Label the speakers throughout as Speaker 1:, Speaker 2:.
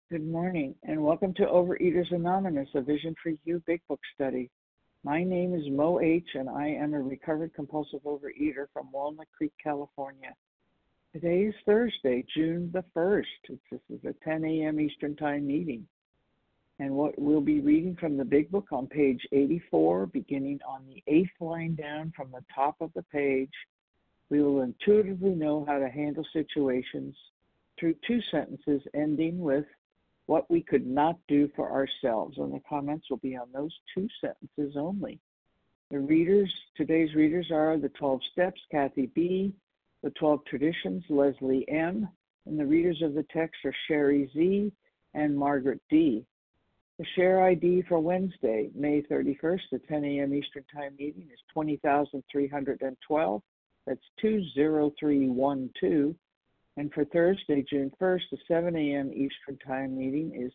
Speaker 1: Good morning, and welcome to Overeaters Anonymous, a Vision for You Big Book study. My name is Mo H., and I am a recovered compulsive overeater from Walnut Creek, California. Today is Thursday, June the 1st. This is a 10 a.m. Eastern Time meeting. And what we'll be reading from the Big Book on page 84, beginning on the 8th line down from the top of the page, we will intuitively know how to handle situations through two sentences ending with what we could not do for ourselves. And the comments will be on those two sentences only. Today's readers are the 12 Steps, Kathy B., the 12 Traditions, Leslie M., and the readers of the text are Sherry Z. and Margaret D. The share ID for Wednesday, May 31st, the 10 a.m. Eastern Time meeting is 20,312. That's 20312. And for Thursday, June 1st, the 7 a.m. Eastern Time meeting is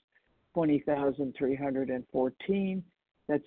Speaker 1: 20,314. That's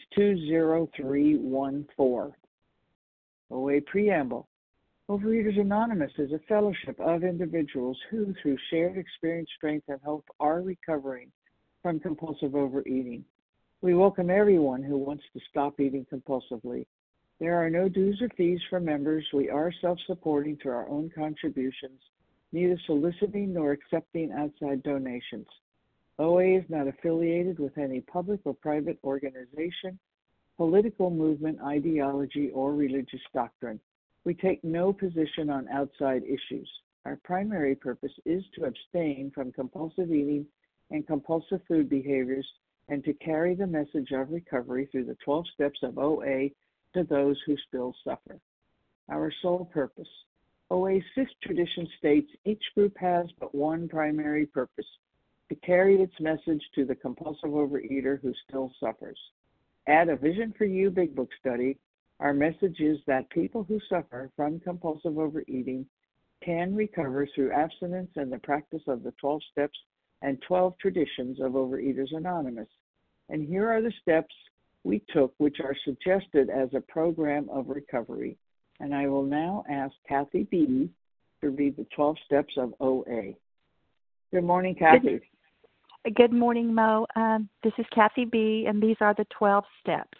Speaker 1: 20314. OA Preamble. Overeaters Anonymous is a fellowship of individuals who, through shared experience, strength, and hope, are recovering from compulsive overeating. We welcome everyone who wants to stop eating compulsively. There are no dues or fees for members. We are self-supporting through our own contributions, neither soliciting nor accepting outside donations. OA is not affiliated with any public or private organization, political movement, ideology, or religious doctrine. We take no position on outside issues. Our primary purpose is to abstain from compulsive eating and compulsive food behaviors and to carry the message of recovery through the 12 steps of OA to those who still suffer. Our sole purpose. OA's fifth tradition states each group has but one primary purpose, to carry its message to the compulsive overeater who still suffers. At a Vision for You Big Book study, our message is that people who suffer from compulsive overeating can recover through abstinence and the practice of the 12 steps and 12 traditions of Overeaters Anonymous. And here are the steps we took, which are suggested as a program of recovery. And I will now ask Kathy B. to read the 12 steps of OA. Good morning, Kathy.
Speaker 2: Good morning, Mo. This is Kathy B., and these are the 12 steps.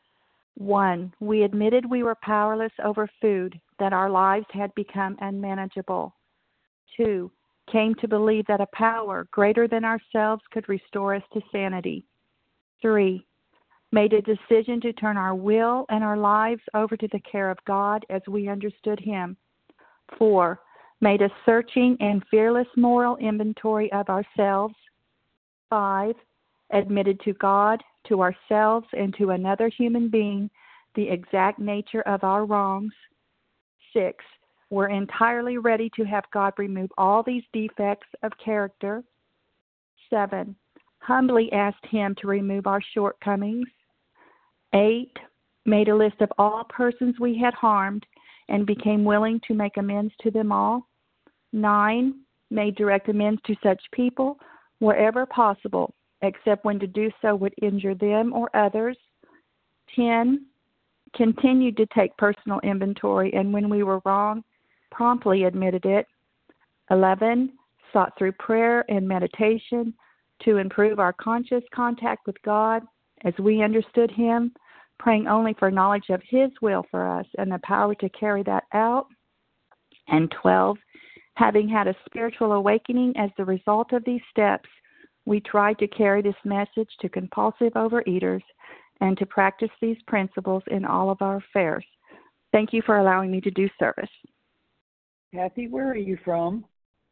Speaker 2: 1, we admitted we were powerless over food, that our lives had become unmanageable. 2, came to believe that a power greater than ourselves could restore us to sanity. 3, made a decision to turn our will and our lives over to the care of God as we understood Him. 4, made a searching and fearless moral inventory of ourselves. 5, admitted to God, to ourselves, and to another human being the exact nature of our wrongs. 6, we're entirely ready to have God remove all these defects of character. 7, humbly asked Him to remove our shortcomings. 8, made a list of all persons we had harmed and became willing to make amends to them all. 9, made direct amends to such people wherever possible, except when to do so would injure them or others. 10, continued to take personal inventory, and when we were wrong, promptly admitted it. 11, sought through prayer and meditation to improve our conscious contact with God as we understood Him, praying only for knowledge of His will for us and the power to carry that out. And 12, having had a spiritual awakening as the result of these steps, we tried to carry this message to compulsive overeaters and to practice these principles in all of our affairs. Thank you for allowing me to do service.
Speaker 1: Kathy, where are you from?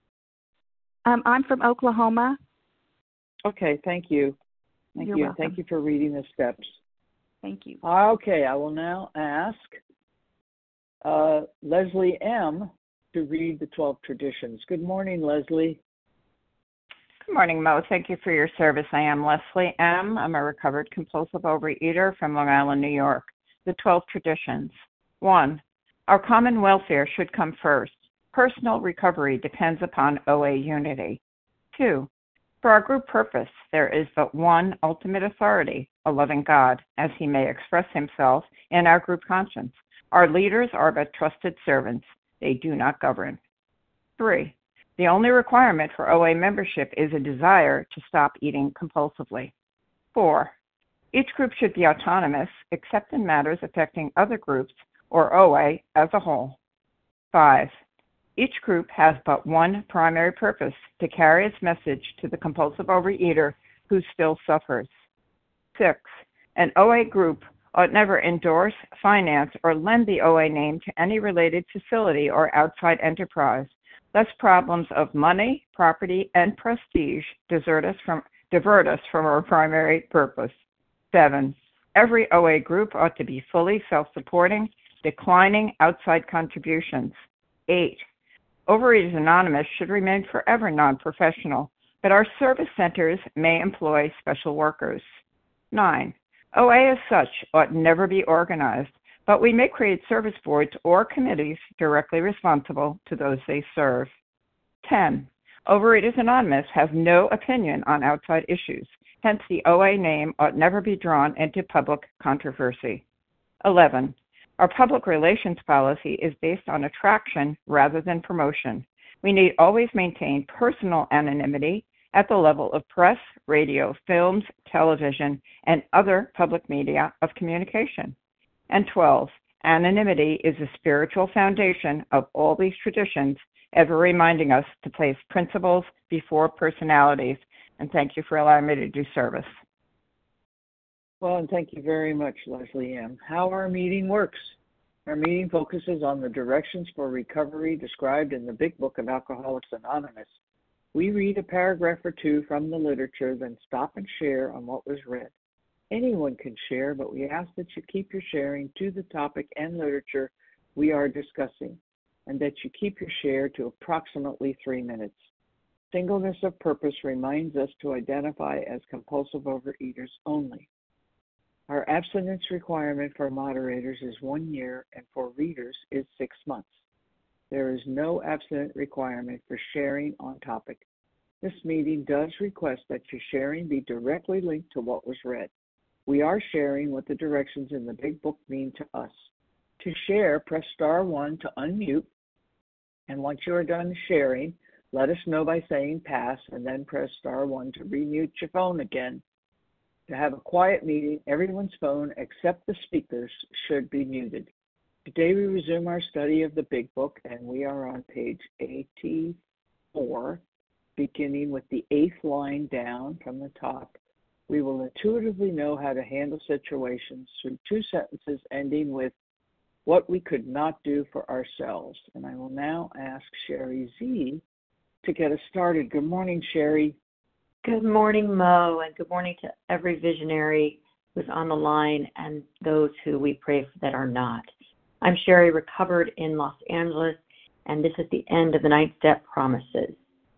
Speaker 2: I'm from Oklahoma.
Speaker 1: Okay, thank you.
Speaker 2: You're welcome.
Speaker 1: Thank you for reading the steps.
Speaker 2: Thank you.
Speaker 1: Okay, I will now ask Leslie M. to read the 12 traditions. Good morning, Leslie.
Speaker 3: Good morning, Mo. Thank you for your service. I am Leslie M. I'm a recovered compulsive overeater from Long Island, New York. The 12 traditions. 1, our common welfare should come first. Personal recovery depends upon OA unity. 2, for our group purpose, there is but one ultimate authority, a loving God, as He may express Himself in our group conscience. Our leaders are but trusted servants. They do not govern. 3, The only requirement for OA membership is a desire to stop eating compulsively. 4. Each group should be autonomous, except in matters affecting other groups or OA as a whole. 5. Each group has but one primary purpose: to carry its message to the compulsive overeater who still suffers. 6. An OA group ought never endorse, finance, or lend the OA name to any related facility or outside enterprise, lest problems of money, property, and prestige divert us from our primary purpose. 7. Every OA group ought to be fully self-supporting, declining outside contributions. 8. Overeaters Anonymous should remain forever non-professional, but our service centers may employ special workers. 9. OA as such ought never be organized, but we may create service boards or committees directly responsible to those they serve. 10. Overeaters Anonymous has no opinion on outside issues, hence the OA name ought never be drawn into public controversy. 11. Our public relations policy is based on attraction rather than promotion. We need always maintain personal anonymity at the level of press, radio, films, television, and other public media of communication. And 12, anonymity is the spiritual foundation of all these traditions, ever reminding us to place principles before personalities. And thank you for allowing me to do service.
Speaker 1: Well, and thank you very much, Leslie M. How our meeting works. Our meeting focuses on the directions for recovery described in the Big Book of Alcoholics Anonymous. We read a paragraph or two from the literature, then stop and share on what was read. Anyone can share, but we ask that you keep your sharing to the topic and literature we are discussing, and that you keep your share to approximately 3 minutes. Singleness of purpose reminds us to identify as compulsive overeaters only. Our abstinence requirement for moderators is 1 year, and for readers is 6 months. There is no abstinence requirement for sharing on topic. This meeting does request that your sharing be directly linked to what was read. We are sharing what the directions in the Big Book mean to us. To share, press star 1 to unmute, and once you are done sharing, let us know by saying pass, and then press star 1 to remute your phone again. To have a quiet meeting, everyone's phone except the speakers should be muted. Today we resume our study of the Big Book, and we are on page 84, beginning with the 8th line down from the top. We will intuitively know how to handle situations through 2 sentences ending with what we could not do for ourselves. And I will now ask Sherry Z to get us started. Good morning, Sherry.
Speaker 4: Good morning, Mo, and good morning to every visionary who's on the line and those who we pray for that are not. I'm Sherry, recovered in Los Angeles, and this is the end of the 9th step promises.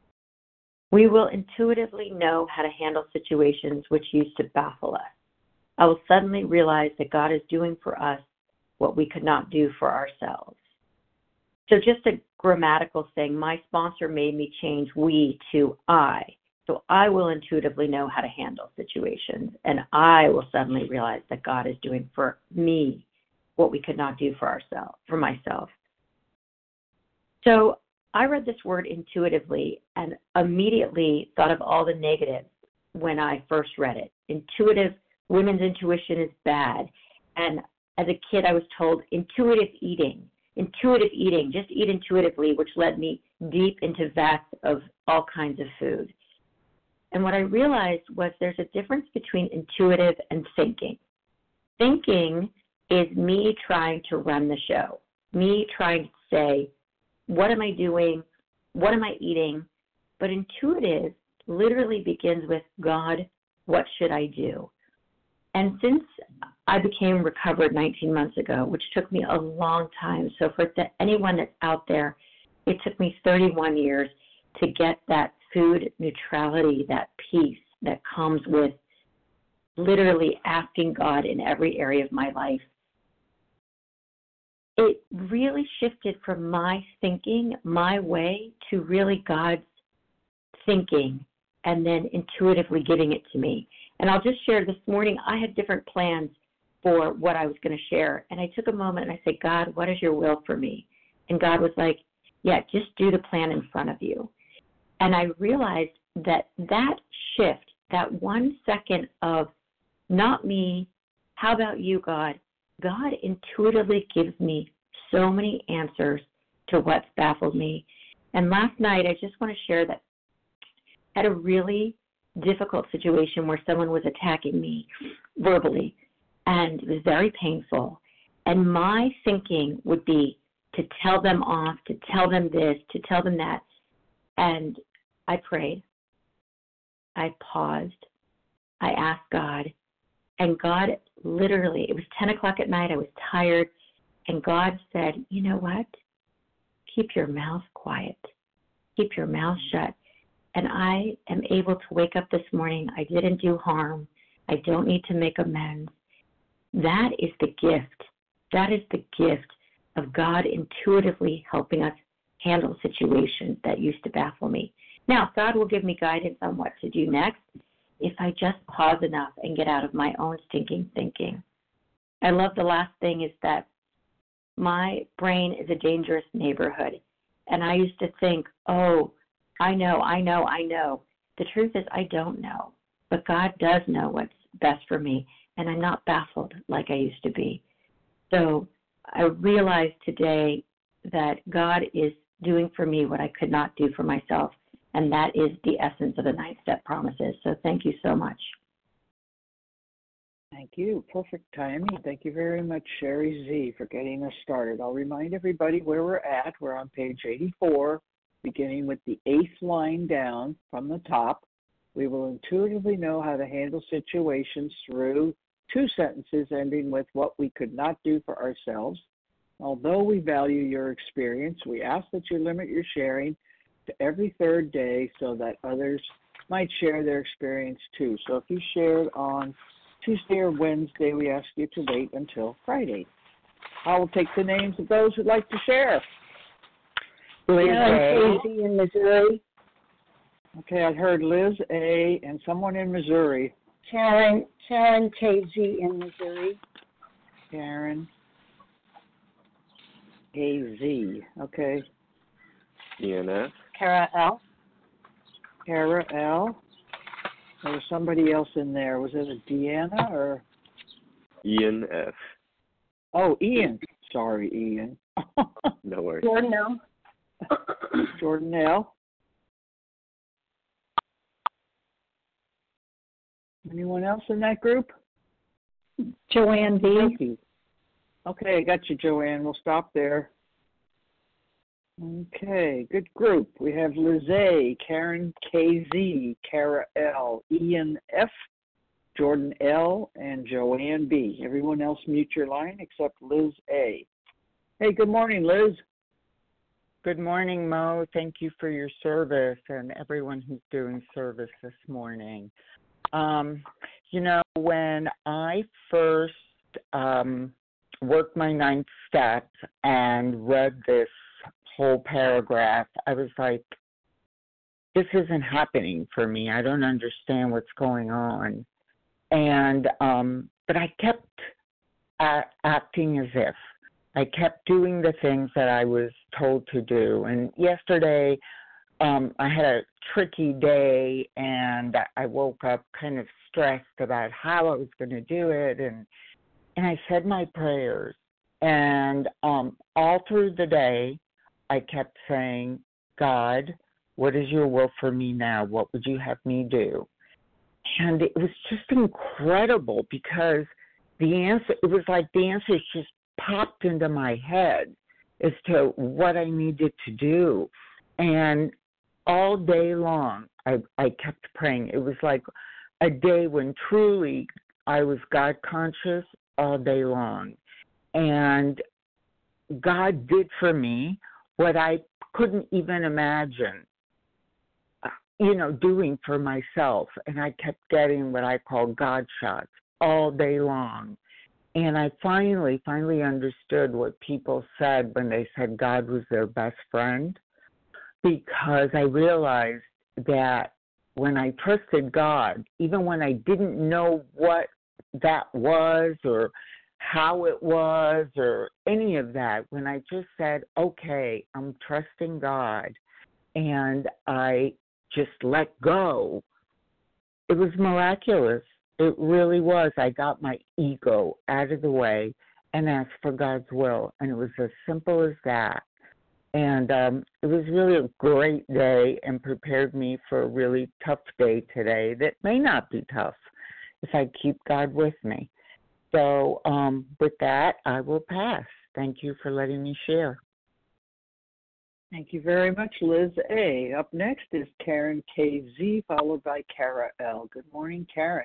Speaker 4: We will intuitively know how to handle situations which used to baffle us. I will suddenly realize that God is doing for us what we could not do for ourselves. So just a grammatical thing, my sponsor made me change we to I. So I will intuitively know how to handle situations, and I will suddenly realize that God is doing for me what we could not do for myself. So I read this word intuitively and immediately thought of all the negatives when I first read it. Women's intuition is bad. And as a kid, I was told intuitive eating, just eat intuitively, which led me deep into vats of all kinds of food. And what I realized was there's a difference between intuitive and thinking. Thinking is me trying to run the show, me trying to say, what am I doing? What am I eating? But intuitive literally begins with, God, what should I do? And since I became recovered 19 months ago, which took me a long time, so for anyone that's out there, it took me 31 years to get that food neutrality, that peace that comes with literally asking God in every area of my life. It really shifted from my thinking, my way, to really God's thinking and then intuitively giving it to me. And I'll just share this morning, I had different plans for what I was going to share. And I took a moment and I said, God, what is your will for me? And God was like, yeah, just do the plan in front of you. And I realized that shift, that 1 second of not me, how about you, God? God intuitively gives me so many answers to what's baffled me. And last night, I just want to share that I had a really difficult situation where someone was attacking me verbally, and it was very painful. And my thinking would be to tell them off, to tell them this, to tell them that. And I prayed. I paused. I asked God. And God literally, it was 10 o'clock at night. I was tired. And God said, you know what? Keep your mouth quiet. Keep your mouth shut. And I am able to wake up this morning. I didn't do harm. I don't need to make amends. That is the gift. That is the gift of God intuitively helping us handle situations that used to baffle me. Now, God will give me guidance on what to do next if I just pause enough and get out of my own stinking thinking. I love the last thing is that my brain is a dangerous neighborhood. And I used to think, oh, I know. The truth is I don't know. But God does know what's best for me, and I'm not baffled like I used to be. So I realized today that God is doing for me what I could not do for myself, and that is the essence of the 9-step promises. So thank you so much.
Speaker 1: Thank you. Perfect timing. Thank you very much, Sherry Z, for getting us started. I'll remind everybody where we're at. We're on page 84, beginning with the 8th line down from the top. We will intuitively know how to handle situations through 2 sentences ending with what we could not do for ourselves. Although we value your experience, we ask that you limit your sharing to every 3rd day so that others might share their experience too. So if you shared on Tuesday or Wednesday, we ask you to wait until Friday. I will take the names of those who'd like to share.
Speaker 5: Liz A. Casey in Missouri.
Speaker 1: Okay, I heard Liz A. and someone in Missouri.
Speaker 5: Sharon Casey in Missouri.
Speaker 1: Karen A.Z. Okay.
Speaker 6: Ian F.
Speaker 5: Kara L.
Speaker 1: Kara L. There was somebody else in there. Was it a Deanna or?
Speaker 6: Ian F.
Speaker 1: Oh, Ian. Sorry, Ian.
Speaker 6: No worries.
Speaker 5: Jordan L.
Speaker 1: Jordan L. Anyone else in that group?
Speaker 5: Joanne B.
Speaker 1: Okay, I got you, Joanne. We'll stop there. Okay, good group. We have Liz A, Karen KZ, Kara L, Ian F, Jordan L, and Joanne B. Everyone else mute your line except Liz A. Hey, good morning, Liz.
Speaker 3: Good morning, Mo. Thank you for your service and everyone who's doing service this morning. When I first worked my 9th step and read this whole paragraph, I was like, this isn't happening for me. I don't understand what's going on. And but I kept acting as if. I kept doing the things that I was told to do. And yesterday, I had a tricky day, and I woke up kind of stressed about how I was going to do it. And I said my prayers. And all through the day, I kept saying, God, what is your will for me now? What would you have me do? And it was just incredible because it was like the answers just popped into my head as to what I needed to do. And all day long, I kept praying. It was like a day when truly I was God conscious all day long. And God did for me what I couldn't even imagine, doing for myself. And I kept getting what I call God shots all day long. And I finally understood what people said when they said God was their best friend, because I realized that when I trusted God, even when I didn't know what that was or how it was or any of that, when I just said, okay, I'm trusting God, and I
Speaker 7: just let go, it was miraculous. It really was. I got my ego out of the way and asked for God's will, and it was as simple as that. And it was really a great day and prepared me for a really tough day today that may not be tough if I keep God with me. So with that, I will pass. Thank you for letting me share.
Speaker 1: Thank you very much, Liz A. Up next is Karen KZ, followed by Kara L. Good morning, Karen.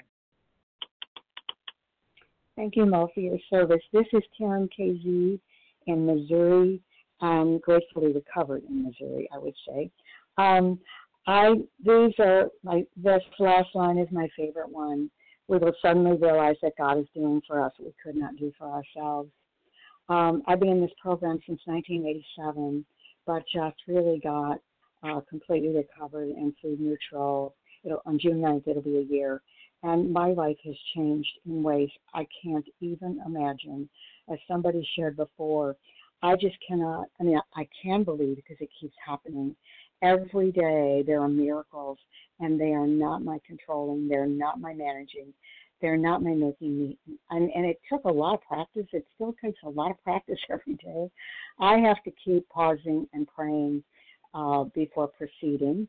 Speaker 5: Thank you, Mo, for your service. This is Karen KZ in Missouri. I'm gratefully recovered in Missouri, I would say. These are this last line is my favorite one. We will suddenly realize that God is doing for us what we could not do for ourselves. I've been in this program since 1987, but just really got completely recovered and food neutral. On June 9th, it'll be a year. And my life has changed in ways I can't even imagine. As somebody shared before, I just cannot, I can believe because it keeps happening. Every day there are miracles, and they are not my controlling, they're not my managing, they're not my making me. And it took a lot of practice. It still takes a lot of practice every day. I have to keep pausing and praying before proceeding.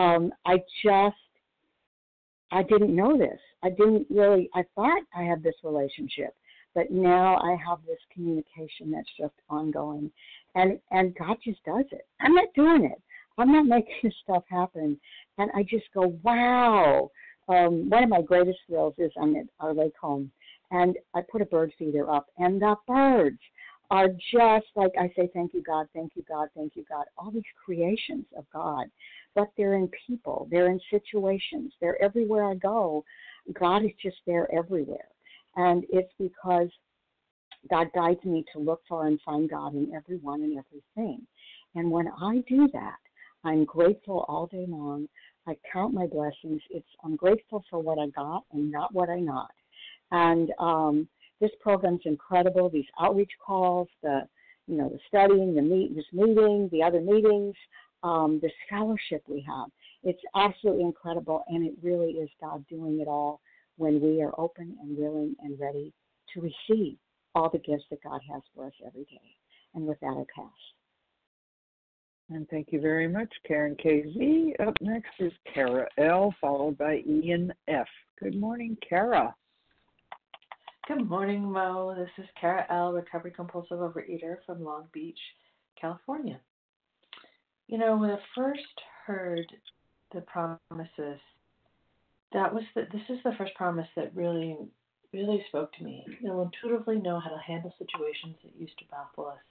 Speaker 5: I didn't know this. I thought I had this relationship, but now I have this communication that's just ongoing, and God just does it. I'm not doing it. I'm not making this stuff happen, and I just go, wow. One of my greatest thrills is I'm at our lake home, and I put a bird feeder up, and the birds are just like, I say, thank you, God, thank you, God, thank you, God, all these creations of God, but they're in people, they're in situations, they're everywhere I go. God is just there everywhere, and it's because God guides me to look for and find God in everyone and everything. And when I do that, I'm grateful all day long. I count my blessings. I'm grateful for what I got and not what I not. And this program's incredible. These outreach calls, the studying, this meeting, the other meetings, the scholarship we have. It's absolutely incredible, and it really is God doing it all when we are open and willing and ready to receive all the gifts that God has for us every day. And with that, I pass.
Speaker 1: And thank you very much, Karen KZ. Up next is Kara L, followed by Ian F. Good morning, Kara.
Speaker 8: Good morning, Mo. This is Kara L, recovered compulsive overeater from Long Beach, California. When I first heard the promises, this is the first promise that really, really spoke to me. You'll intuitively know how to handle situations that used to baffle us.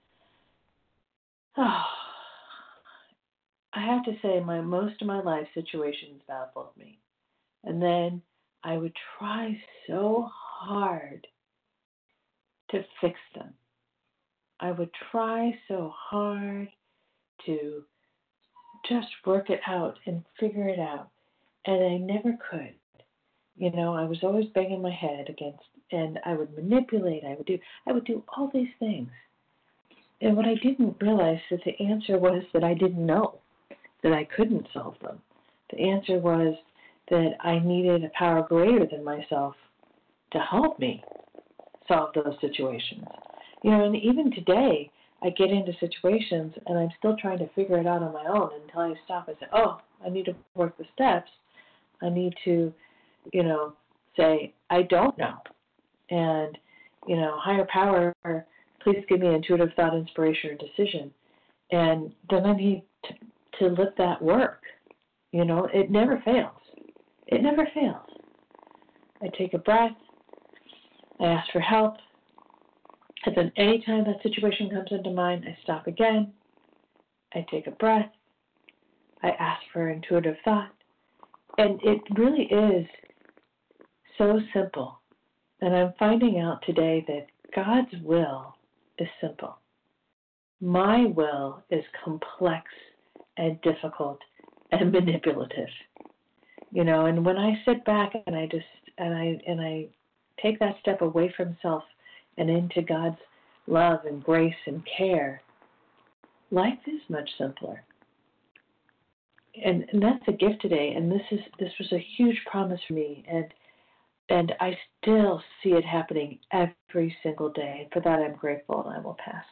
Speaker 8: I have to say, most of my life situations baffled me. And then I would try so hard to fix them. I would try so hard to just work it out and figure it out. And I never could. I was always banging my head against, and I would manipulate, I would do all these things. And what I didn't realize is the answer was that I didn't know, that I couldn't solve them. The answer was that I needed a power greater than myself to help me solve those situations. And even today, I get into situations and I'm still trying to figure it out on my own until I stop and say, I need to work the steps. I need to, say, I don't know. And, higher power, please give me intuitive thought, inspiration, or decision. And then I need to let that work. It never fails. It never fails. I take a breath. I ask for help. And then anytime that situation comes into mind, I stop again. I take a breath. I ask for intuitive thought. And it really is so simple. And I'm finding out today that God's will is simple. My will is complex and difficult and manipulative. And when I sit back and I take that step away from self and into God's love and grace and care, life is much simpler. and that's a gift today. And this was a huge promise for me, and I still see it happening every single day. For that, I'm grateful, and I will pass.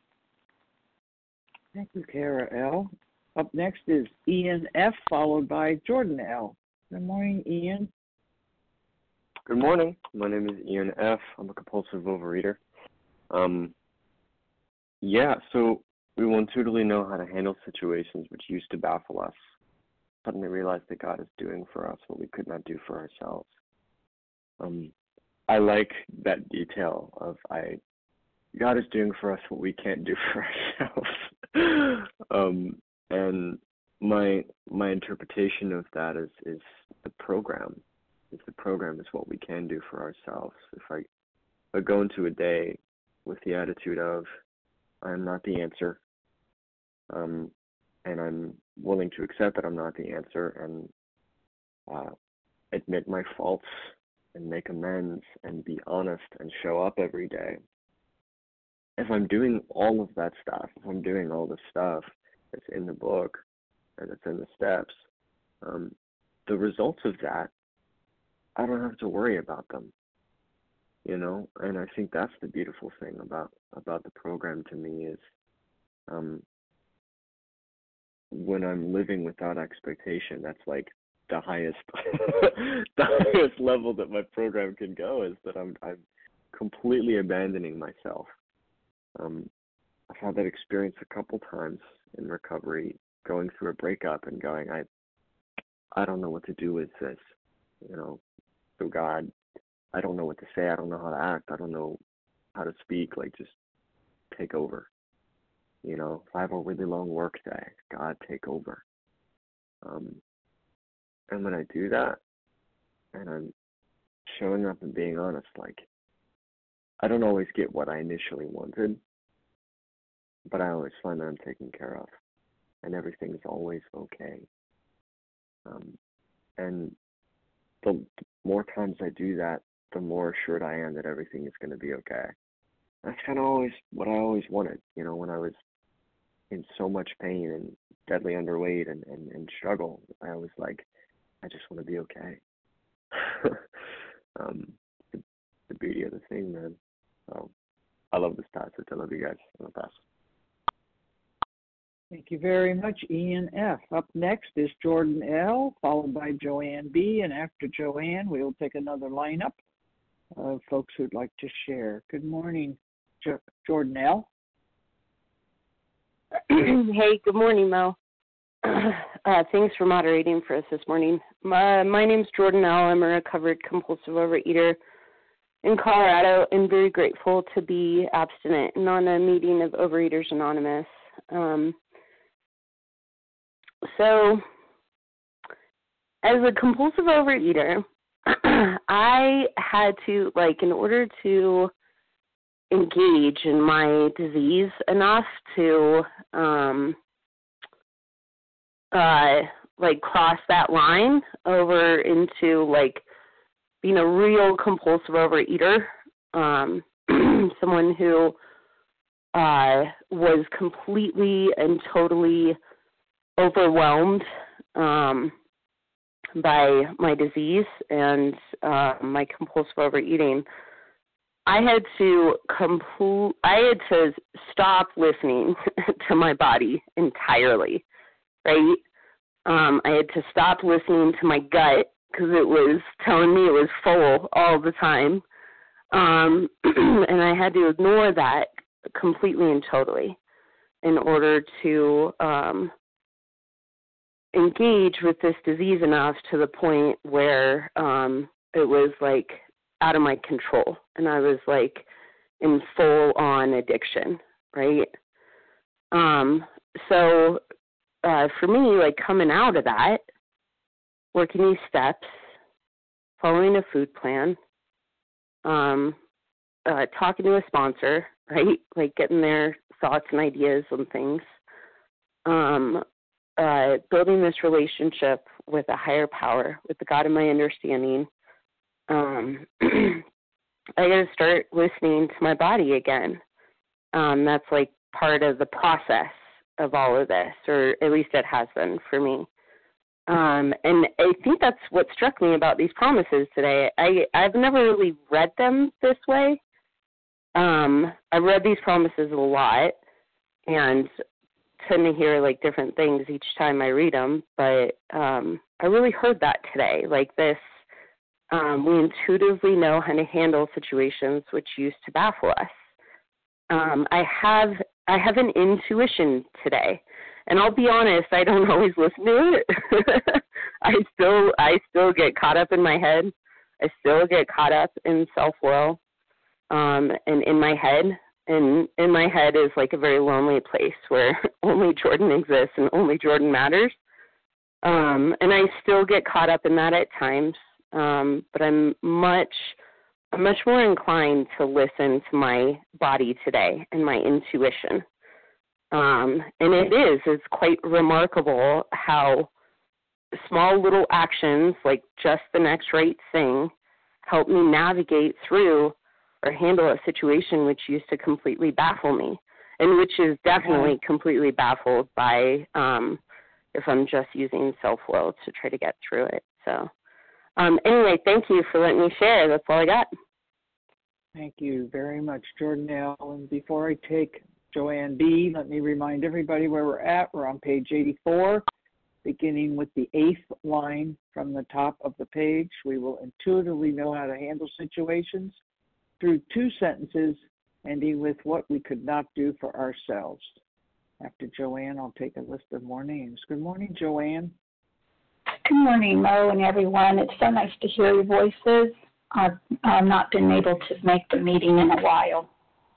Speaker 1: Thank you, Kara L. Up next is Ian F., followed by Jordan L. Good morning, Ian.
Speaker 6: Good morning. My name is Ian F. I'm a compulsive overeater. So we will intuitively know how to handle situations which used to baffle us. Suddenly realize that God is doing for us what we could not do for ourselves. I like that detail of God is doing for us what we can't do for ourselves. And my interpretation of that is the program. The program is what we can do for ourselves. If I go into a day with the attitude of I am not the answer, and I'm willing to accept that I'm not the answer and admit my faults and make amends and be honest and show up every day. If I'm doing all of that stuff, if I'm doing all the stuff that's in the book and that's in the steps, the results of that, I don't have to worry about them, and I think that's the beautiful thing about the program to me is when I'm living without expectation, that's like the highest the highest level that my program can go, is that I'm completely abandoning myself. I've had that experience a couple times in recovery, going through a breakup and going, I don't know what to do with this, So God, I don't know what to say. I don't know how to act. I don't know how to speak. Like, just take over. If I have a really long work day, God, take over. And when I do that, and I'm showing up and being honest, like, I don't always get what I initially wanted, but I always find that I'm taken care of, and everything's always okay. And the more times I do that, the more assured I am that everything is going to be okay. That's kind of always what I always wanted, when I was in so much pain and deadly underweight and struggle. I was like, I just want to be okay. The beauty of the thing, man. So I love this passage. I love you guys. I'm pass.
Speaker 1: Thank you very much, Ian F. Up next is Jordan L., followed by Joanne B., and after Joanne, we will take another lineup of folks who'd like to share. Good morning, Jordan L.
Speaker 9: Hey, good morning, Mo. Thanks for moderating for us this morning. My name's Jordan L. I'm a recovered compulsive overeater in Colorado, and very grateful to be abstinent and on a meeting of Overeaters Anonymous. So, as a compulsive overeater, I had to, in order to engage in my disease enough to, cross that line over into, being a real compulsive overeater, someone who was completely and totally overwhelmed by my disease and my compulsive overeating. I had to stop listening to my body entirely, right? I had to stop listening to my gut because it was telling me it was full all the time, and I had to ignore that completely and totally in order to engage with this disease enough to the point where it was out of my control, and I was in full-on addiction, right? So for me, coming out of that, working these steps, following a food plan, talking to a sponsor, right? Getting their thoughts and ideas on things, building this relationship with a higher power, with the God of my understanding. I got to start listening to my body again. That's part of the process of all of this, or at least it has been for me. And I think that's what struck me about these promises today. I've never really read them this way. I've read these promises a lot and tend to hear like different things each time I read them, but I really heard that today, like this. We intuitively know how to handle situations which used to baffle us. I have an intuition today, and I'll be honest, I don't always listen to it. I still get caught up in my head. I still get caught up in self-will, and in my head. And in my head is like a very lonely place where only Jordan exists and only Jordan matters. And I still get caught up in that at times. But I'm much more inclined to listen to my body today and my intuition. And it's quite remarkable how small little actions like just the next right thing help me navigate through or handle a situation which used to completely baffle me, and which is definitely completely baffled by if I'm just using self-will to try to get through it. So anyway, thank you for letting me share. That's all I got.
Speaker 1: Thank you very much, Jordan L. And before I take Joanne B., let me remind everybody where we're at. We're on page 84, beginning with the 8th line from the top of the page. We will intuitively know how to handle situations through 2 sentences, ending with what we could not do for ourselves. After Joanne, I'll take a list of more names. Good morning, Joanne.
Speaker 10: Good morning, Mo and everyone. It's so nice to hear your voices. I've not been able to make the meeting in a while.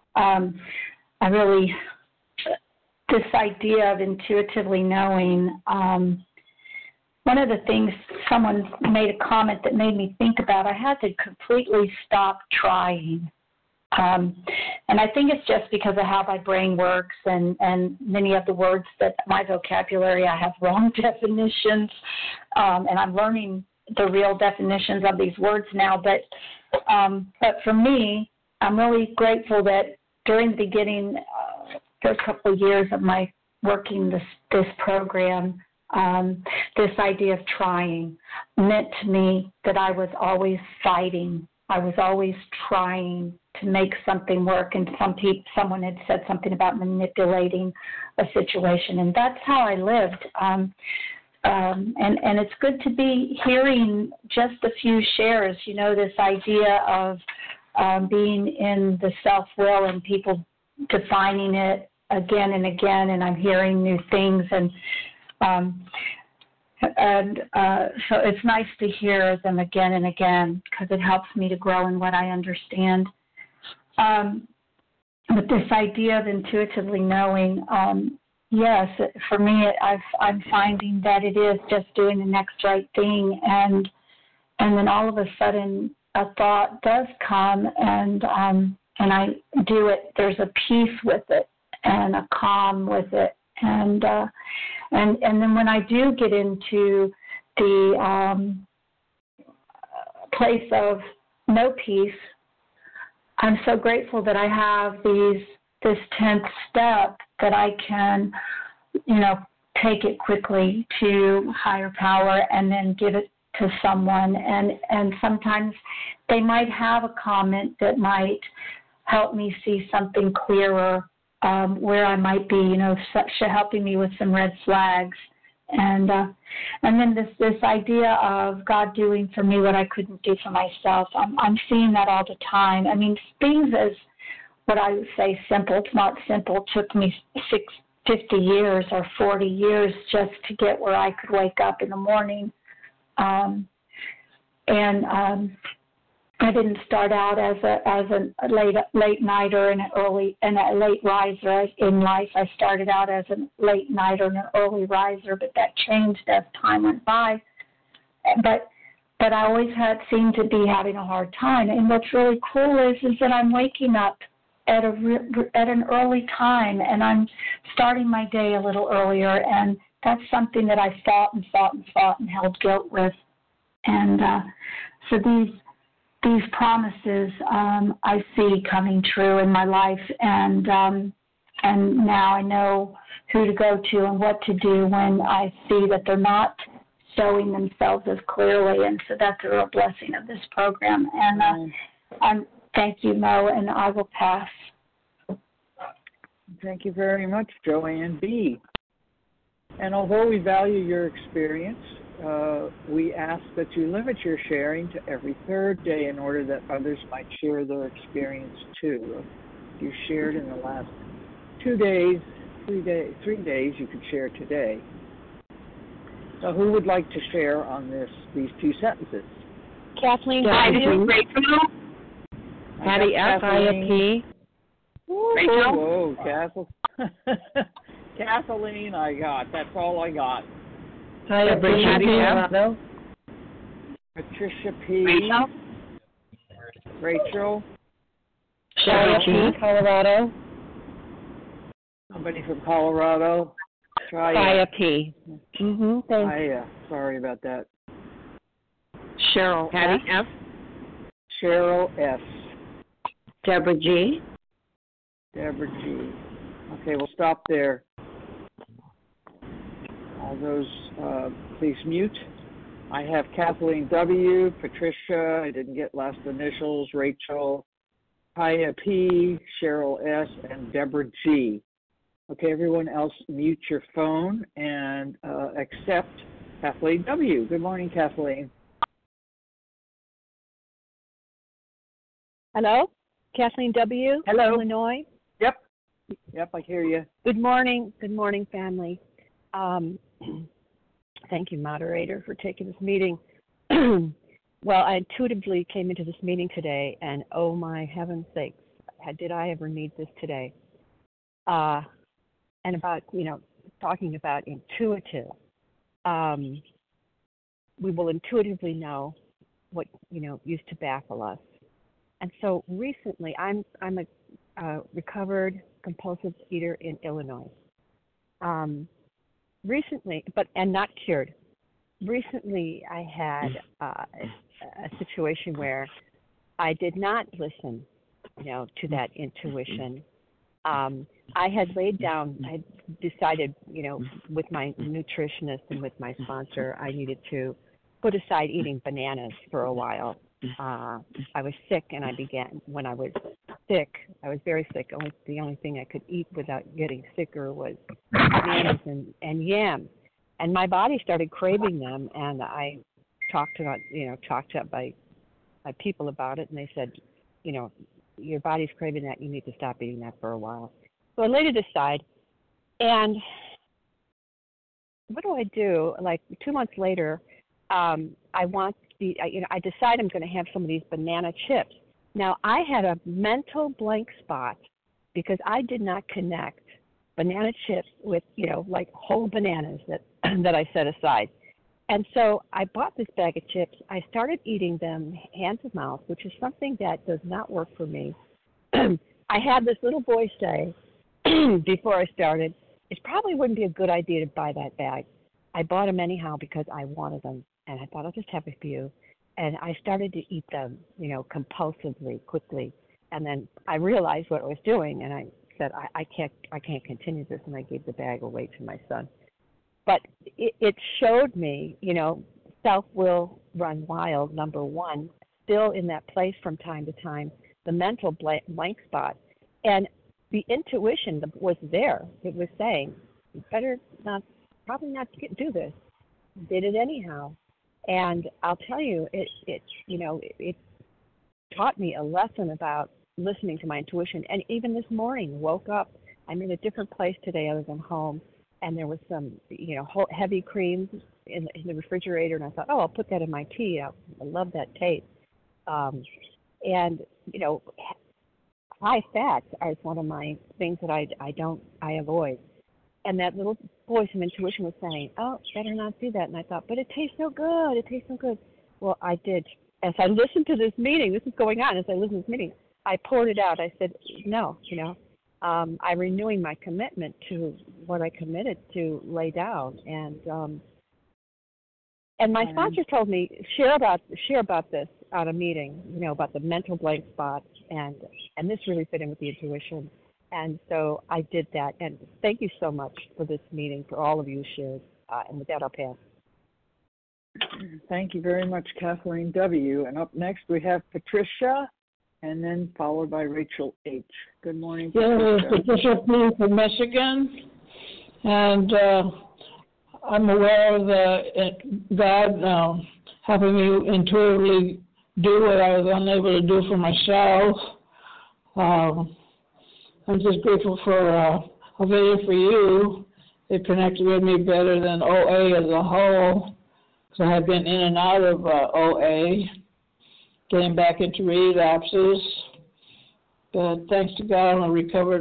Speaker 10: This idea of intuitively knowing, one of the things someone made a comment that made me think about, I had to completely stop trying. And I think it's just because of how my brain works and many of the words that my vocabulary, I have wrong definitions, and I'm learning the real definitions of these words now. But for me, I'm really grateful that during the beginning, first couple of years of my working this program, this idea of trying meant to me that I was always fighting. I was always trying to make something work, and someone had said something about manipulating a situation, and that's how I lived. And it's good to be hearing just a few shares, this idea of being in the self-will and people defining it again and again, and I'm hearing new things, so it's nice to hear them again and again because it helps me to grow in what I understand. But this idea of intuitively knowing, yes, for me, I'm finding that it is just doing the next right thing, and then all of a sudden a thought does come, and I do it. There's a peace with it and a calm with it, and then when I do get into the place of no peace, I'm so grateful that I have this 10th step that I can, take it quickly to higher power and then give it to someone. And sometimes they might have a comment that might help me see something clearer, where I might be, helping me with some red flags. And then this idea of God doing for me what I couldn't do for myself, I'm seeing that all the time. I mean, things as what I would say simple. It's not simple. It took me 50 years or 40 years just to get where I could wake up in the morning. I didn't start out as a late nighter and a late riser in life. I started out as a late nighter and an early riser, but that changed as time went by. But I always seemed to be having a hard time. And what's really cool is that I'm waking up at an early time, and I'm starting my day a little earlier, and that's something that I fought and held guilt with. And so these promises I see coming true in my life, and now I know who to go to and what to do when I see that they're not showing themselves as clearly. And so that's a real blessing of this program. And thank you, Mo, and I will pass.
Speaker 1: Thank you very much, Joanne B. And although we value your experience, we ask that you limit your sharing to every third day in order that others might share their experience too. If you shared in the last 2 days, 3 days, you could share today. So who would like to share on these 2 sentences?
Speaker 11: Kathleen
Speaker 9: Rachel.
Speaker 11: Patty F. IAP.
Speaker 1: Whoa, Kathleen, I got. That's all I got.
Speaker 11: Hi, Colorado.
Speaker 1: Patricia P. Rachel.
Speaker 11: Shaya P. Colorado.
Speaker 1: Somebody from Colorado.
Speaker 11: Shaya P. Thanks.
Speaker 1: Sorry about that.
Speaker 11: Cheryl
Speaker 7: Patty
Speaker 11: F.
Speaker 1: Cheryl S.
Speaker 4: Deborah G.
Speaker 1: Deborah G. Okay, we'll stop there. All those, please mute. I have Kathleen W., Patricia, I didn't get last initials, Rachel, Kaya P., Cheryl S., and Deborah G. Okay, everyone else mute your phone and accept Kathleen W. Good morning, Kathleen.
Speaker 11: Hello? Kathleen W.
Speaker 1: Hello.
Speaker 11: Illinois.
Speaker 1: Yep, I hear you.
Speaker 11: Good morning, family. Thank you, moderator, for taking this meeting. Well, I intuitively came into this meeting today, and oh my heaven's sakes, did I ever need this today? And about, talking about intuitive, we will intuitively know what, used to baffle us. And so recently, I'm a recovered compulsive eater in Illinois. Recently, and not cured. Recently, I had a situation where I did not listen, to that intuition. I had laid down. I had decided, with my nutritionist and with my sponsor, I needed to put aside eating bananas for a while. I was sick, and when I was sick, I was very sick. The only thing I could eat without getting sicker was bananas and yams. And my body started craving them, and I talked to my people about it, and they said, your body's craving that, you need to stop eating that for a while. So I laid it aside, and what do I do? Like 2 months later, I decide I'm going to have some of these banana chips. Now, I had a mental blank spot because I did not connect banana chips with, like whole bananas that I set aside. And so I bought this bag of chips. I started eating them hand to mouth, which is something that does not work for me. I had this little voice say before I started, it probably wouldn't be a good idea to buy that bag. I bought them anyhow because I wanted them, and I thought I'll just have a few. And I started to eat them, compulsively, quickly. And then I realized what I was doing, and I said, I can't continue this, and I gave the bag away to my son. But it showed me, self will run wild, number one, still in that place from time to time, the mental blank spot. And the intuition was there. It was saying, you better probably not do this. Did it anyhow. And I'll tell you, it taught me a lesson about listening to my intuition. And even this morning, woke up, I'm in a different place today other than home, and there was some, heavy cream in the refrigerator, and I thought, I'll put that in my tea. I love that taste. And, high fats is one of my things that I avoid. And that little voice of intuition was saying, better not do that. And I thought, but it tastes so good. It tastes so good. Well, I did. As I listened to this meeting, this is going on, as I listened to this meeting, I poured it out. I said, no, I'm renewing my commitment to what I committed to lay down. And my sponsor told me, share about this at a meeting, about the mental blank spot. And this really fit in with the intuition. And so I did that. And thank you so much for this meeting, for all of you shared. And with that, I'll pass.
Speaker 1: Thank you very much, Kathleen W. And up next we have Patricia, and then followed by Rachel H. Good morning,
Speaker 12: Yeah,
Speaker 1: Patricia.
Speaker 12: Patricia P. from Michigan, and I'm aware of God helping me intuitively do what I was unable to do for myself. I'm just grateful for a video for you. It connected with me better than OA as a whole. So I have been in and out of OA, getting back into relapses. But thanks to God, I'm a recovered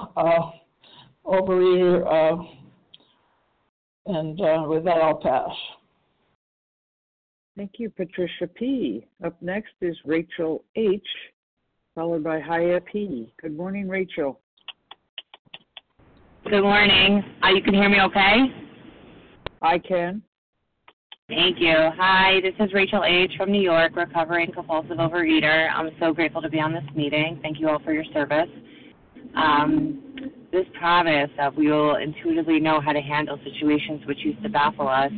Speaker 12: overeater, and with that, I'll pass.
Speaker 1: Thank you, Patricia P. Up next is Rachel H., followed by Haya P. Good morning, Rachel.
Speaker 13: Good morning. You can hear me okay?
Speaker 1: I can.
Speaker 13: Thank you. Hi, this is Rachel H. from New York, recovering compulsive overeater. I'm so grateful to be on this meeting. Thank you all for your service. This promise of we will intuitively know how to handle situations which used to baffle us,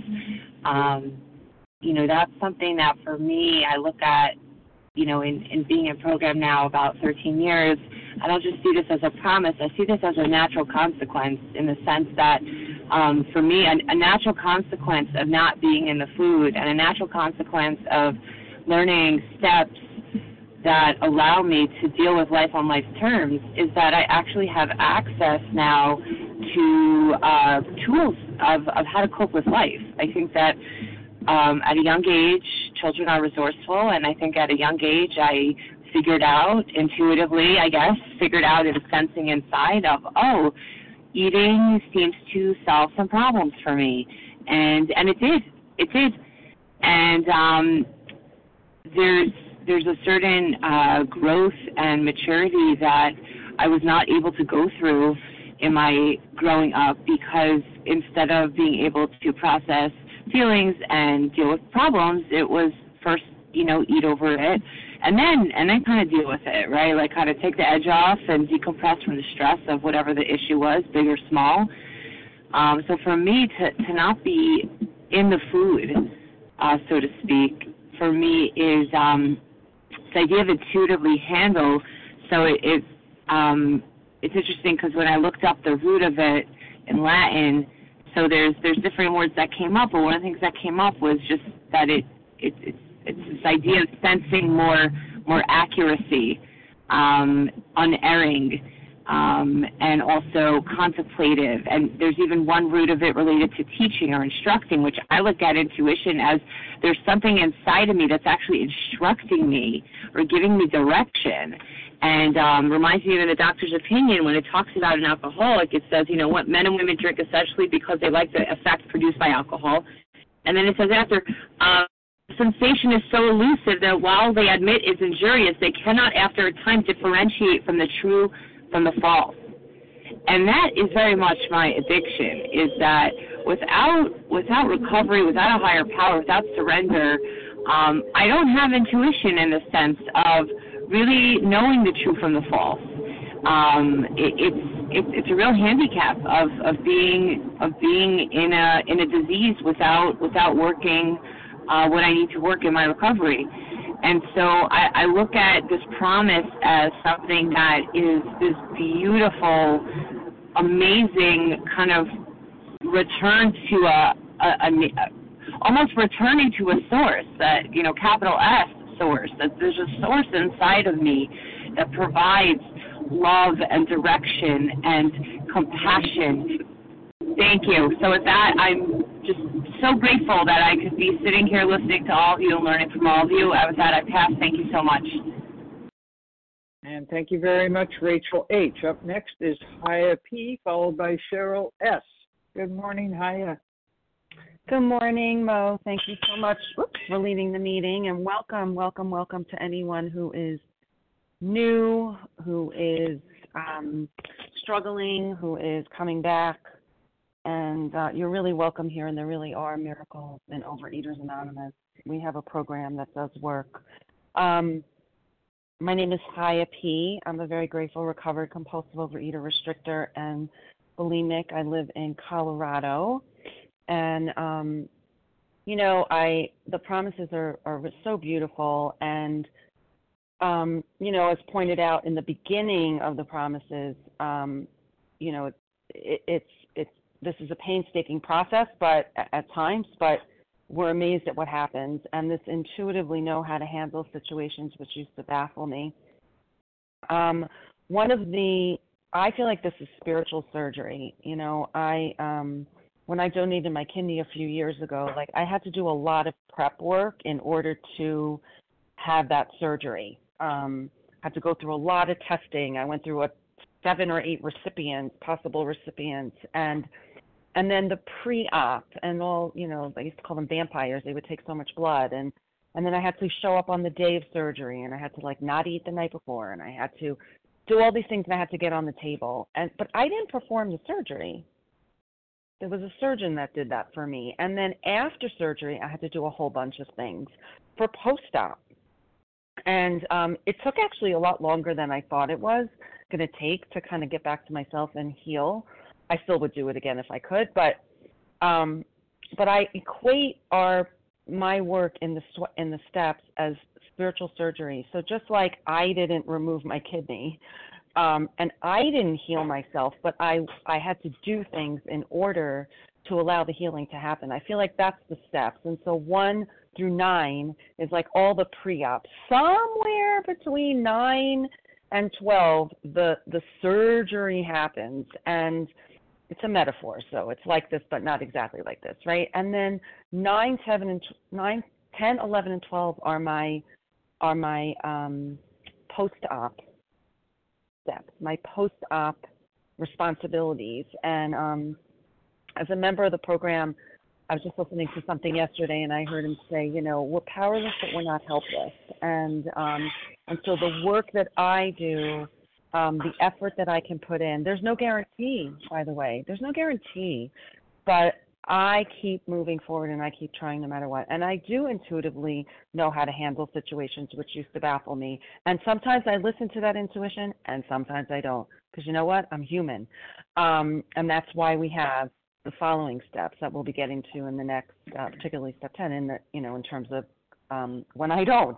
Speaker 13: that's something that for me I look at, in being in program now about 13 years. I don't just see this as a promise. I see this as a natural consequence in the sense that for me, a natural consequence of not being in the food and a natural consequence of learning steps that allow me to deal with life on life's terms is that I actually have access now to tools of how to cope with life. I think that at a young age, children are resourceful, and I think at a young age I figured out intuitively, figured out in sensing inside of, eating seems to solve some problems for me. And it did. And there's a certain growth and maturity that I was not able to go through in my growing up because instead of being able to process feelings and deal with problems, it was first, eat over it and then kind of deal with it, right? Like kind of take the edge off and decompress from the stress of whatever the issue was, big or small. So for me to not be in the food, so to speak, for me is the idea of intuitively handle. So it's interesting because when I looked up the root of it in Latin, so there's different words that came up, but one of the things that came up was just that it's this idea of sensing more accuracy, unerring, and also contemplative. And there's even one root of it related to teaching or instructing, which I look at intuition as there's something inside of me that's actually instructing me or giving me direction. And reminds me of in the doctor's opinion when it talks about an alcoholic, it says, what men and women drink essentially because they like the effect produced by alcohol. And then it says after, sensation is so elusive that while they admit it's injurious, they cannot after a time differentiate from the true from the false. And that is very much my addiction, is that without recovery, without a higher power, without surrender, I don't have intuition in the sense of really knowing the true from the false. It's a real handicap of being in a disease without working what I need to work in my recovery. And so I look at this promise as something that is this beautiful, amazing kind of return to almost returning to a source, that, capital S source, that there's a source inside of me that provides love and direction and compassion. Thank you. So with that, I'm just so grateful that I could be sitting here listening to all of you and learning from all of you. With that, I pass. Thank you so much.
Speaker 1: And thank you very much, Rachel H. Up next is Haya P., followed by Cheryl S. Good morning, Haya.
Speaker 14: Good morning, Mo. Thank you so much for leading the meeting, and welcome to anyone who is new, who is struggling, who is coming back. And you're really welcome here, and there really are miracles in Overeaters Anonymous. We have a program that does work. My name is Haya P. I'm a very grateful, recovered, compulsive overeater, restrictor, and bulimic. I live in Colorado. And the promises are so beautiful, and as pointed out in the beginning of the promises, this is a painstaking process, but at times, but we're amazed at what happens, and this intuitively know how to handle situations which used to baffle me. I feel like this is spiritual surgery. When I donated my kidney a few years ago, I had to do a lot of prep work in order to have that surgery. Had to go through a lot of testing. I went through 7 or 8 possible recipients, and then the pre-op and all, I used to call them vampires. They would take so much blood, and then I had to show up on the day of surgery, and I had to not eat the night before, and I had to do all these things, and I had to get on the table. But I didn't perform the surgery. There was a surgeon that did that for me. And then after surgery, I had to do a whole bunch of things for post-op. And it took actually a lot longer than I thought it was going to take to kind of get back to myself and heal. I still would do it again if I could, but I equate my work in the steps as spiritual surgery. So just like I didn't remove my kidney, and I didn't heal myself, but I had to do things in order to allow the healing to happen. I feel like that's the steps. And so 1 through 9 is like all the pre-op. Somewhere between 9 and 12, the surgery happens, and it's a metaphor, so it's like this, but not exactly like this, right? And then 9, 10, 11, and 12 are my post-op steps, my post-op responsibilities. And as a member of the program, I was just listening to something yesterday, and I heard him say, we're powerless, but we're not helpless. And so the work that I do, the effort that I can put in, there's no guarantee, by the way. There's no guarantee, but I keep moving forward, and I keep trying no matter what. And I do intuitively know how to handle situations which used to baffle me. And sometimes I listen to that intuition, and sometimes I don't. Because you know what? I'm human. And that's why we have the following steps that we'll be getting to in the next, particularly step 10, in terms of when I don't.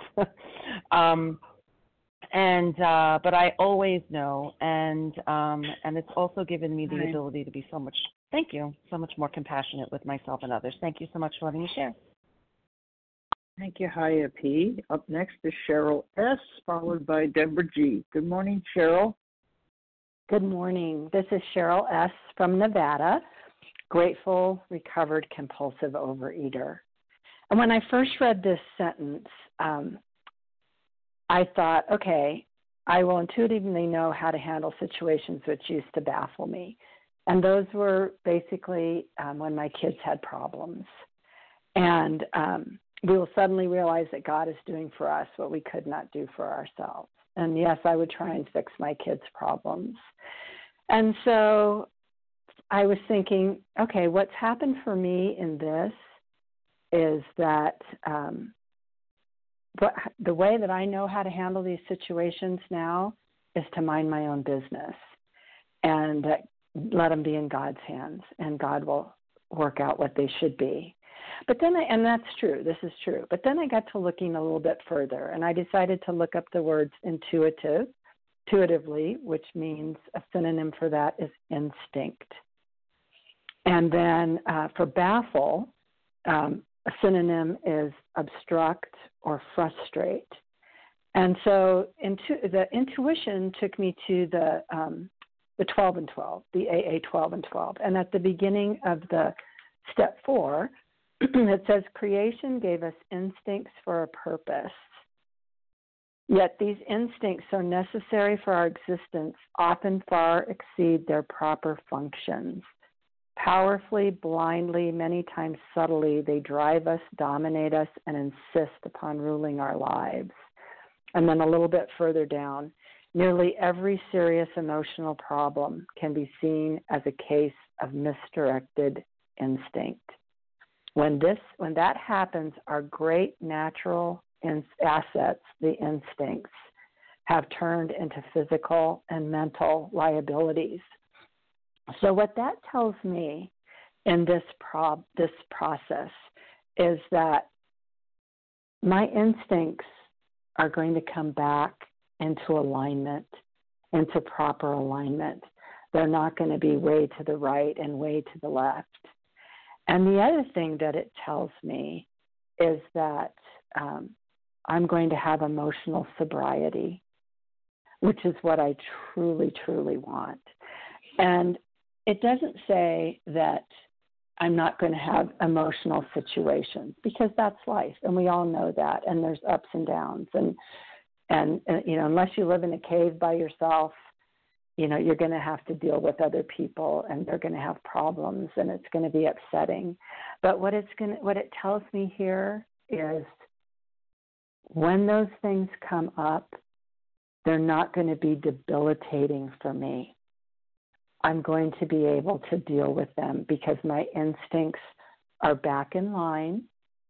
Speaker 14: But I always know, and it's also given me the ability to be so much more compassionate with myself and others. Thank you so much for letting me share.
Speaker 1: Thank you, Haya P. Up next is Cheryl S., followed by Deborah G. Good morning, Cheryl.
Speaker 15: Good morning. This is Cheryl S. from Nevada, grateful, recovered, compulsive overeater. And when I first read this sentence, I thought, okay, I will intuitively know how to handle situations which used to baffle me. And those were basically when my kids had problems. And we will suddenly realize that God is doing for us what we could not do for ourselves. And yes, I would try and fix my kids' problems. And so I was thinking, okay, what's happened for me in this is that the way that I know how to handle these situations now is to mind my own business and let them be in God's hands, and God will work out what they should be. But then, and that's true, this is true. But then I got to looking a little bit further, and I decided to look up the words intuitively, which means a synonym for that is instinct. And then for baffle, a synonym is obstruct or frustrate. And so the intuition took me to the 12 and 12, the AA 12 and 12. And at the beginning of the step 4, it says, creation gave us instincts for a purpose. Yet these instincts, so necessary for our existence, often far exceed their proper functions. Powerfully, blindly, many times subtly, they drive us, dominate us, and insist upon ruling our lives. And then a little bit further down, nearly every serious emotional problem can be seen as a case of misdirected instinct. When that happens, our great natural assets, the instincts, have turned into physical and mental liabilities. So what that tells me in this process is that my instincts are going to come back into alignment, into proper alignment. They're not going to be way to the right and way to the left. And the other thing that it tells me is that I'm going to have emotional sobriety, which is what I truly, truly want. And it doesn't say that I'm not going to have emotional situations, because that's life, and we all know that, and there's ups and downs. And you know, unless you live in a cave by yourself, you know, you're going to have to deal with other people, and they're going to have problems, and it's going to be upsetting. But what it tells me here is when those things come up, they're not going to be debilitating for me. I'm going to be able to deal with them because my instincts are back in line,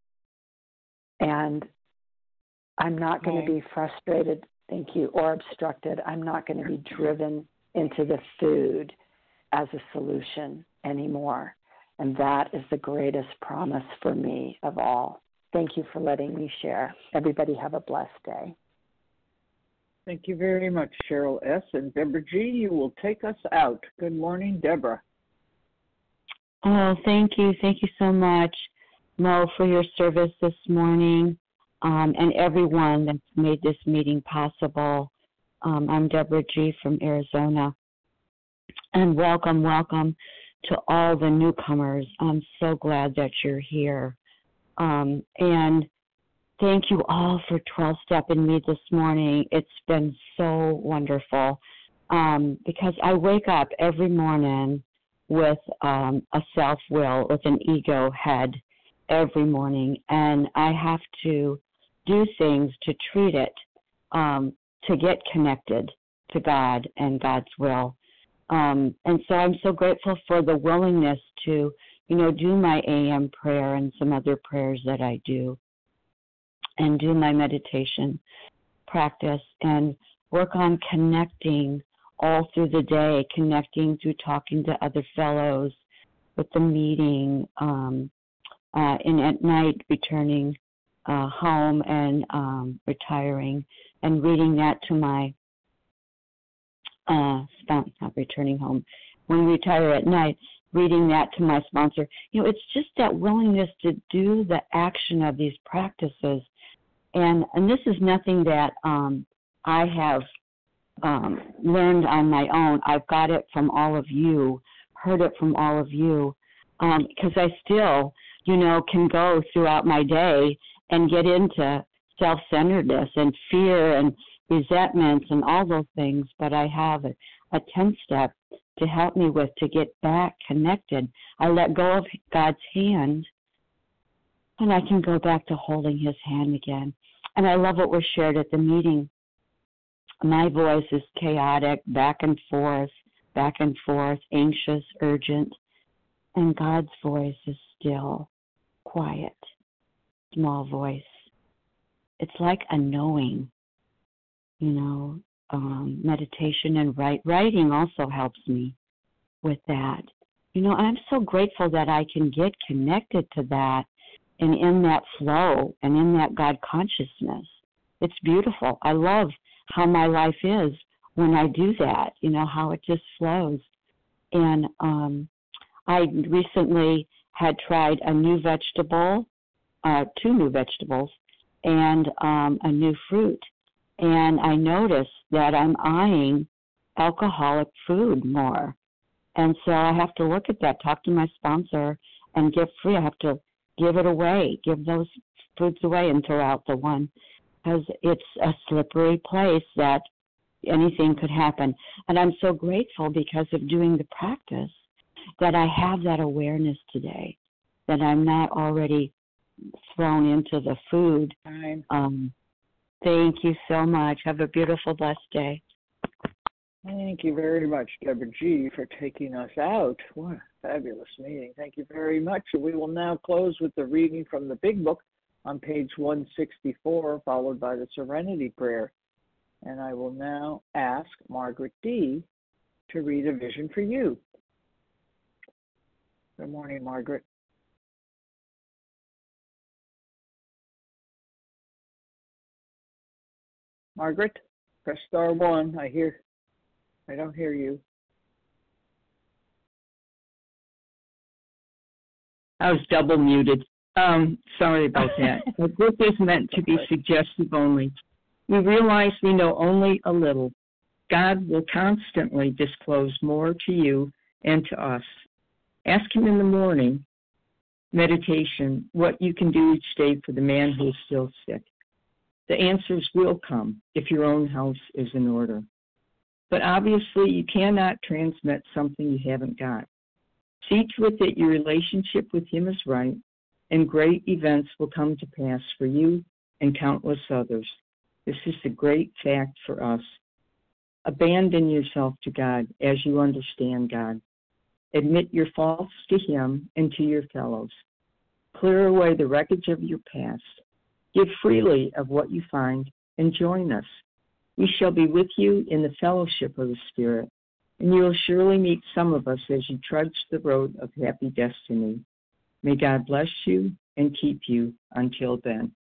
Speaker 15: and I'm not going to be frustrated, thank you, or obstructed. I'm not going to be driven into the food as a solution anymore. And that is the greatest promise for me of all. Thank you for letting me share. Everybody have a blessed day.
Speaker 1: Thank you very much, Cheryl S. And Deborah G., you will take us out. Good morning, Deborah.
Speaker 16: Oh, thank you. Thank you so much, Mo, for your service this morning, and everyone that's made this meeting possible. I'm Deborah G. from Arizona. And welcome to all the newcomers. I'm so glad that you're here. And thank you all for 12-stepping me this morning. It's been so wonderful because I wake up every morning with a self-will, with an ego head every morning, and I have to do things to treat it, to get connected to God and God's will. And so I'm so grateful for the willingness to, do my AM prayer and some other prayers that I do, and do my meditation practice and work on connecting all through the day, connecting through talking to other fellows, with the meeting, and at night returning home and retiring and reading that to my spouse, not returning home, when we retire at night, reading that to my sponsor. It's just that willingness to do the action of these practices. And this is nothing that I have learned on my own. I've got it from all of you, heard it from all of you, because I still, can go throughout my day and get into self-centeredness and fear and resentments and all those things. But I have a 10-step to help me with, to get back connected. I let go of God's hand, and I can go back to holding his hand again. And I love what was shared at the meeting. My voice is chaotic, back and forth, anxious, urgent. And God's voice is still, quiet, small voice. It's like a knowing, meditation and writing also helps me with that. I'm so grateful that I can get connected to that and in that flow and in that God consciousness. It's beautiful. I love how my life is when I do that, how it just flows. And I recently had tried a new vegetable, 2 new vegetables, and a new fruit. And I noticed that I'm eyeing alcoholic food more. And so I have to look at that, talk to my sponsor, and get free. I have to give it away, give those foods away and throw out the one, because it's a slippery place that anything could happen. And I'm so grateful because of doing the practice that I have that awareness today, that I'm not already thrown into the food. Thank you so much. Have a beautiful, blessed day.
Speaker 1: Thank you very much, Deborah G., for taking us out. What a fabulous meeting. Thank you very much. We will now close with the reading from the Big Book on page 164, followed by the Serenity Prayer. And I will now ask Margaret D. to read a vision for you. Good morning, Margaret. Margaret, press star 1. I don't hear you.
Speaker 17: I was double muted. Sorry about that. The book is meant to be suggestive only. We realize we know only a little. God will constantly disclose more to you and to us. Ask him in the morning meditation what you can do each day for the man who is still sick. The answers will come if your own house is in order. But obviously you cannot transmit something you haven't got. See to it that your relationship with him is right, and great events will come to pass for you and countless others. This is a great fact for us. Abandon yourself to God as you understand God. Admit your faults to him and to your fellows. Clear away the wreckage of your past. Give freely of what you find and join us. We shall be with you in the fellowship of the Spirit, and you will surely meet some of us as you trudge the road of happy destiny. May God bless you and keep you until then.